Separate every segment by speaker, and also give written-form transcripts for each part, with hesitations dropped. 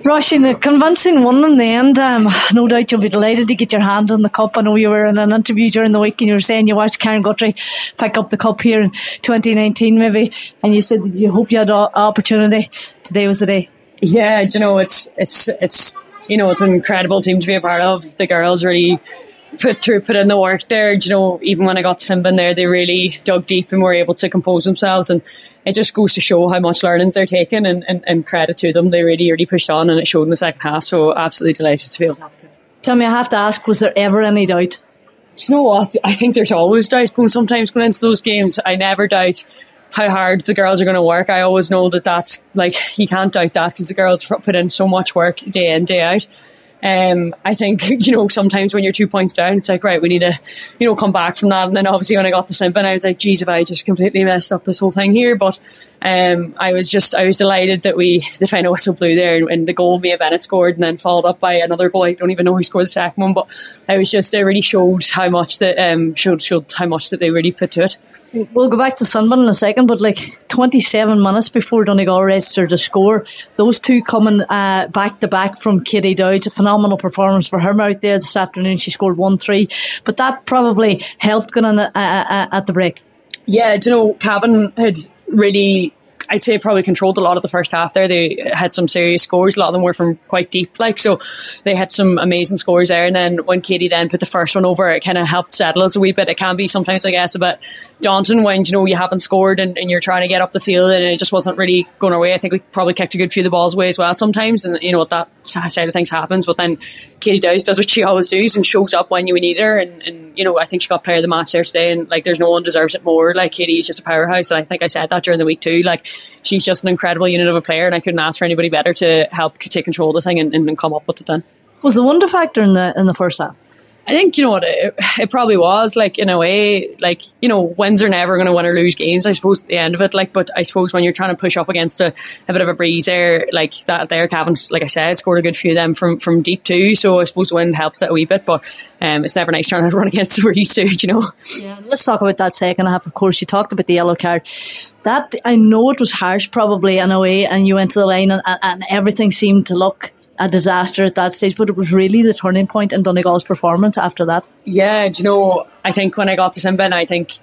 Speaker 1: Roisin, a convincing one in the end. No doubt you'll be delighted to get your hand on the cup. I know you were in an interview during the week and you were saying you watched Karen Guthrie pick up the cup here in 2019 maybe, and you said that you hope you had an opportunity. Today was the day.
Speaker 2: Yeah, you know, it's you know, it's an incredible team to be a part of. The girls really put in the work there. You know, even when I got to Sinbin there, they really dug deep and were able to compose themselves, and it just goes to show how much learnings they're taking, and credit to them. They really pushed on, and it showed in the second half, so absolutely delighted to be able to have it.
Speaker 1: Tell me, I have to ask, was there ever any doubt?
Speaker 2: You know what, I think there's always doubt sometimes going into those games. I never doubt how hard the girls are going to work. I always know that's, like, you can't doubt that, because the girls put in so much work day in, day out. I think, you know, sometimes when you're 2 points down, it's like, right, we need to, you know, come back from that. And then obviously when I got to Sinbin, I was like, geez, have I just completely messed up this whole thing here? But I was delighted that the final whistle blew there, and the goal Mia Bennett scored and then followed up by another goal. I don't even know who scored the second one, but it really showed how much that showed how much that they really put to it.
Speaker 1: We'll go back to Sinbin in a second, but like 27 minutes before Donegal registered to score, those two coming back to back from Katie Dowd, a phenomenal performance for her out there this afternoon. She scored 1-3, but that probably helped going on at the break.
Speaker 2: Yeah, you know, Cavan had really, I'd say, probably controlled a lot of the first half there. They had some serious scores. A lot of them were from quite deep, like, so they had some amazing scores there. And then when Katie then put the first one over, it kind of helped settle us a wee bit. It can be sometimes, I guess, a bit daunting when, you know, you haven't scored and you're trying to get off the field and it just wasn't really going our way. I think we probably kicked a good few of the balls away as well sometimes, and, you know, that side of things happens. But then Katie does what she always does and shows up when you need her, and you know, I think she got player of the match there today, and like, there's no one deserves it more. Like, Katie is just a powerhouse, and I think I said that during the week too. Like, she's just an incredible unit of a player, and I couldn't ask for anybody better to help take control of the thing and come up with it then.
Speaker 1: Was the wonder factor in the first half?
Speaker 2: I think, you know what, it probably was, like, in a way, like, you know, wins are never going to win or lose games, I suppose, at the end of it, like, but I suppose when you're trying to push up against a bit of a breeze there, like that there, Cavan's, like I said, scored a good few of them from deep too, so I suppose the wind helps it a wee bit, but it's never nice trying to run against the breeze too, you know.
Speaker 1: Yeah, let's talk about that second half. Of course, you talked about the yellow card. That, I know it was harsh probably in a way, and you went to the line and everything seemed to look a disaster at that stage, but it was really the turning point in Donegal's performance after that.
Speaker 2: Yeah, do you know, I think when I got to Sinbin, I think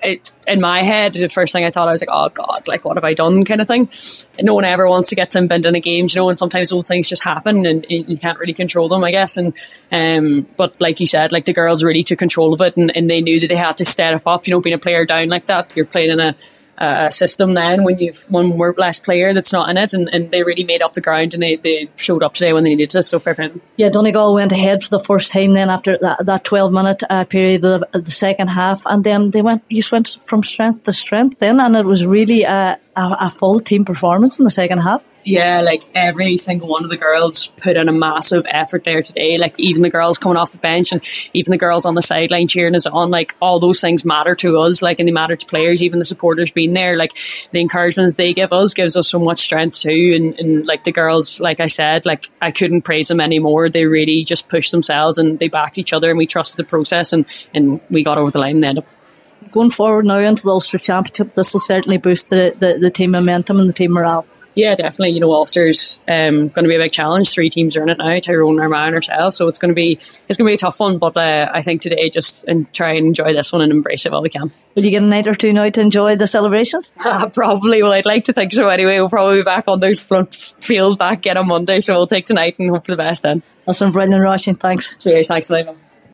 Speaker 2: in my head, the first thing I thought, I was like, oh God, like, what have I done, kind of thing. No one ever wants to get Sinbin in a game, you know, and sometimes those things just happen and you can't really control them, I guess. And but like you said, like, the girls really took control of it, and they knew that they had to step up, you know, being a player down like that. You're playing in a system then when you've one more less player that's not in it, and they really made up the ground, and they showed up today when they needed to, so fair play to them. Yeah,
Speaker 1: Donegal went ahead for the first time then after that 12-minute period of the second half, and then you went from strength to strength then, and it was really a full team performance in the second half.
Speaker 2: Yeah, like, every single one of the girls put in a massive effort there today. Like, even the girls coming off the bench, and even the girls on the sideline cheering us on, like, all those things matter to us, like, and they matter to players. Even the supporters being there, like, the encouragement they give us gives us so much strength too. And like, the girls, like I said, like, I couldn't praise them anymore. They really just pushed themselves and they backed each other, and we trusted the process, and we got over the line in the end.
Speaker 1: Going forward now into the Ulster Championship, this will certainly boost the team momentum and the team morale.
Speaker 2: Yeah, definitely. You know, Ulster's going to be a big challenge. 3 teams are in it now, Tyrone, Armagh and ourselves, so it's going to be a tough one. But I think today, just try and enjoy this one and embrace it while we can.
Speaker 1: Will you get a night or two now to enjoy the celebrations?
Speaker 2: Probably. Well, I'd like to think so anyway. We'll probably be back on the front field back again on Monday, so we'll take tonight and hope for the best then.
Speaker 1: That's brilliant, Roisin. Thanks.
Speaker 2: Cheers. Thanks, William.